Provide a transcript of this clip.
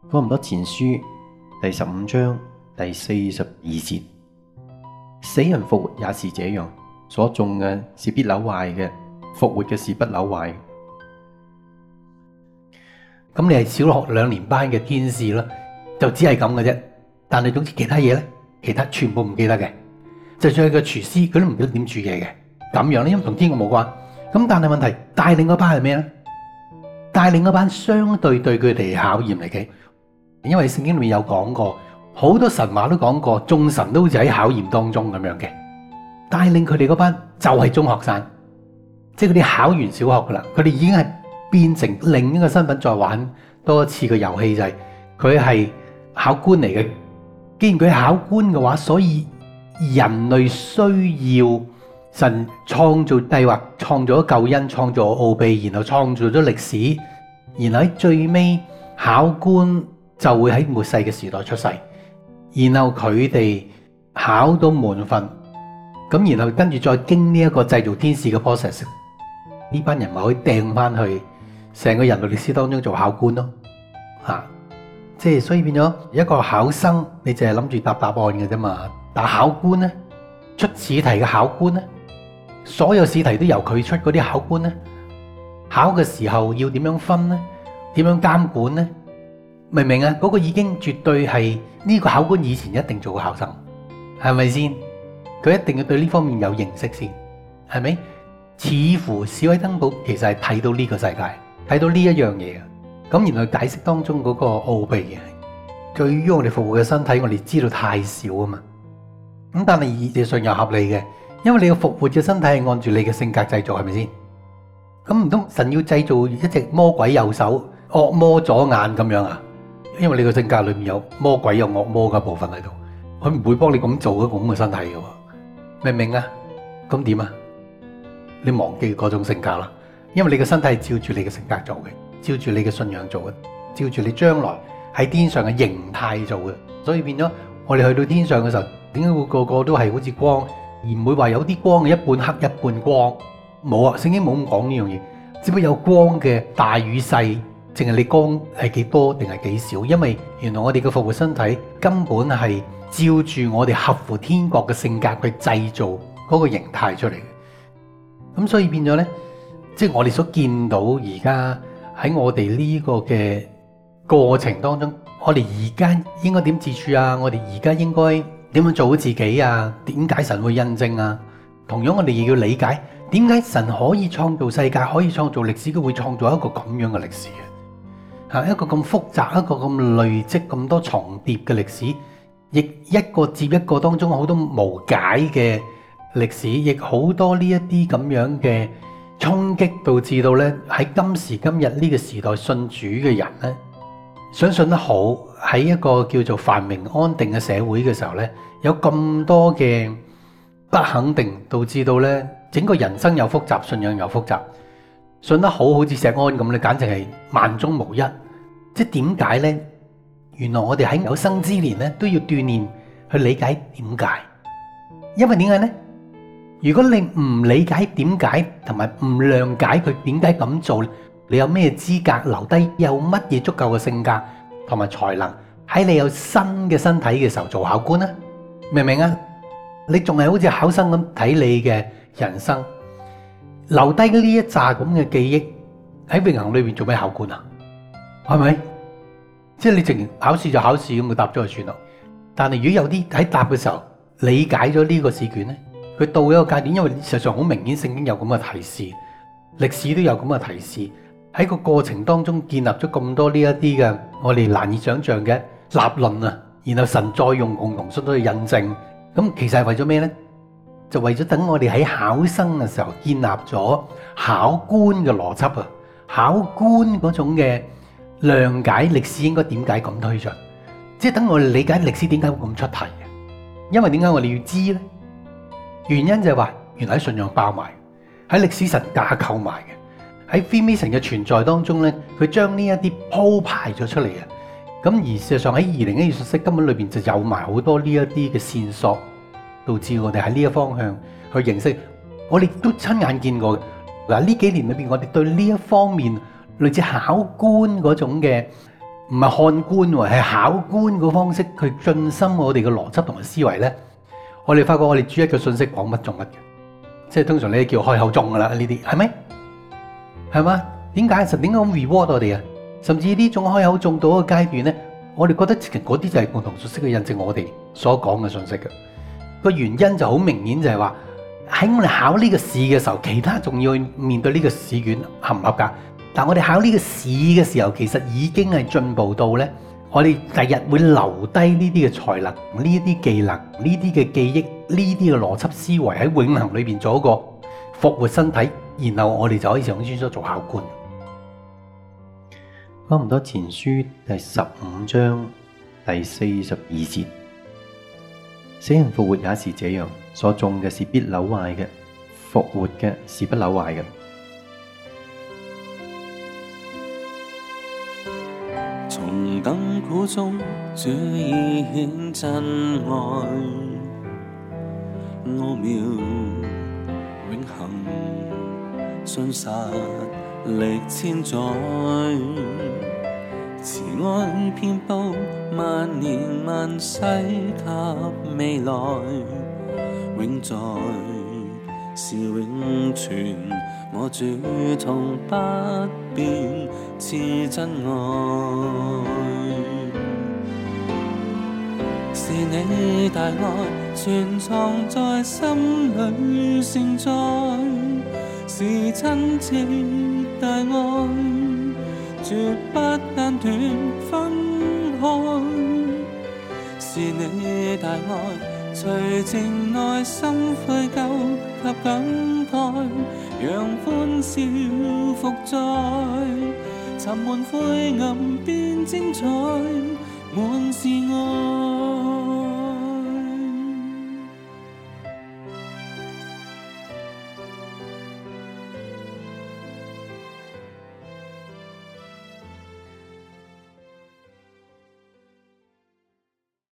哥林多前書第15章第42節，死人復活也是這樣，所種嘅是必朽壞嘅，復活嘅是不朽壞。咁你係小學2年班嘅天使啦，就只係咁嘅啫。但係總之其他嘢咧，其他全部唔記得嘅。就算係個廚師，佢都唔記得點煮嘢嘅。咁樣咧，因為同天國冇關。咁但係問題，帶領嗰班係咩咧？帶領嗰班相對對佢哋考驗嚟嘅。因為聖經裏面有講過，好多神話都講過，眾神都好似喺考驗當中咁樣嘅。帶領佢哋嗰班就係中學生，即係佢哋考完小學噶啦，佢哋已經係變成另一個身份再玩多一次嘅遊戲，就係佢係考官嚟嘅。既然佢係考官嘅話，所以人類需要神創造計劃，創造咗救恩，創造奧秘，然後創造咗歷史，然後喺最尾考官就會喺末世嘅時代出世，然後佢哋考到滿分，咁然後跟住再經呢一個製造天使嘅 process， 呢班人咪可以掟翻去成個人類歷史當中做考官咯，即係所以變咗一個考生，你淨係諗住答案嘅啫嘛。但考官咧，出試題嘅考官咧，所有試題都由佢出嗰啲考官咧，考嘅時候要點樣分咧？點樣監管咧？明唔明啊？嗰個已經絕對係呢個考官以前一定做過考生，係咪先？佢一定要對呢方面有認識先，係咪？似乎史威登堡其實係睇到呢個世界，睇到呢一樣嘢嘅。咁然後解釋當中嗰個奧秘嘅，對於我哋復活嘅身體，我哋知道太少啊嘛。咁但係意義上又合理嘅，因為你個復活嘅身體係按住你嘅性格製造，係咪先？咁唔通神要製造一隻魔鬼右手、惡魔左眼咁樣啊？因為你個性格裏面有魔鬼有惡魔嘅部分喺度，佢唔會幫你咁做一個咁嘅身體嘅喎，明唔明啊？咁點啊？你忘記嗰種性格啦，因為你嘅身體係照住你嘅性格做嘅，照住你嘅信仰做嘅，照住你將來喺天上嘅形態做嘅，所以變咗我哋去到天上嘅時候，點解會個個都係好似光，而唔會話有啲光嘅一半黑一半光？冇啊，聖經冇咁講呢樣嘢，只不過有光嘅大與細，淨係你光係幾多定係幾少？因為原來我哋嘅復活身體根本係照住我哋合乎天國嘅性格去製造嗰個形態出嚟嘅。咁所以變咗咧，即係我哋所見到而家喺我哋呢個嘅過程當中，我哋而家應該點自處啊？我哋而家應該點樣做好自己啊？點解神會印證啊？同樣我哋亦要理解點解神可以創造世界，可以創造歷史，佢會創造一個咁樣嘅歷史嘅，一個咁複雜、一個咁累積、咁多重疊嘅歷史，亦一個接一個當中好多無解嘅歷史，亦好多呢一啲咁樣嘅衝擊，導致到咧喺今時今日呢個時代信主嘅人咧，想信得好喺一個叫做繁榮安定嘅社會嘅時候咧，有咁多嘅不肯定，導致到咧整個人生又複雜，信仰又複雜。信得好好似石安咁咧，簡直係萬中無一。即係點解咧？原來我哋喺有生之年咧都要鍛鍊去理解點解。因為點解咧？如果你唔理解點解，同埋唔諒解佢點解咁做，你有咩資格留低？有乜嘢足夠嘅性格同埋才能喺你有新嘅身體嘅時候做考官啊？明唔明啊？你仲係好似考生咁睇你嘅人生，留低呢一紮咁嘅記憶喺永恆裏邊做咩考官啊？係咪？即係你淨考試就考試咁，就答咗就算咯。但係如果有啲喺答嘅時候理解咗呢個試卷咧，佢到一個階段，因為事實上好明顯聖經有咁嘅提示，歷史都有咁嘅提示，喺個過程當中建立咗咁多呢一啲嘅我哋難以想像嘅立論啊，然後神再用共同信都去印證。咁其實係為咗咩呢？就為咗等我哋喺考生嘅時候建立咗考官嘅邏輯啊，考官嗰種嘅諒解歷史應該點解咁推進，即係等我哋理解歷史點解會咁出題嘅。因為點解我哋要知呢？原因就係話原來喺信仰包埋，喺歷史神架構埋嘅，喺 Freemason 嘅存在當中呢，佢將呢一啲鋪排咗出嚟啊。咁而事實上喺2012信息根本裏邊就有埋好多呢一啲嘅線索，導致我哋喺呢一方向去認識。我哋都親眼見過嗱，呢幾年裏邊我哋對呢一方面類似考官嗰種嘅唔係看官喎，係考官個方式去進深我哋嘅邏輯同埋思維咧，我哋發覺我哋主一嘅信息講乜中乜嘅，即係通常你叫開口中噶啦呢啲，係咪？係嘛？點解咁 reward 我哋啊？甚至呢種開口中到一個階段咧，我哋覺得其實嗰啲就係共同信息去印證我哋所講嘅信息嘅。個原因就好明顯就係話喺我哋考呢個試嘅時候，其他仲要面對呢個試卷合唔合格。但我哋考呢個試嘅時候，其實已經係進步到呢，我哋第日會留低呢啲嘅才能、呢啲技能、呢啲嘅記憶、呢啲嘅邏輯思維喺永恆裏邊做一個復活身體，然後我哋就可以上穿梭做考官。哥林多前書第15章第42節，死人復活也是這樣，所種嘅是必朽壞嘅，復活嘅是不朽壞嘅。 從等苦中，主已顯真愛，奧妙永恆，信實歷千載，慈愛遍佈萬年萬世及未來，永在是永存，我主同不變是真愛，是你大愛存藏在心裏盛載，是親切大愛絕不間斷分開，是你大愛除淨內心悔疚及感慨，讓歡笑復在，沉悶灰暗變精彩，滿是愛。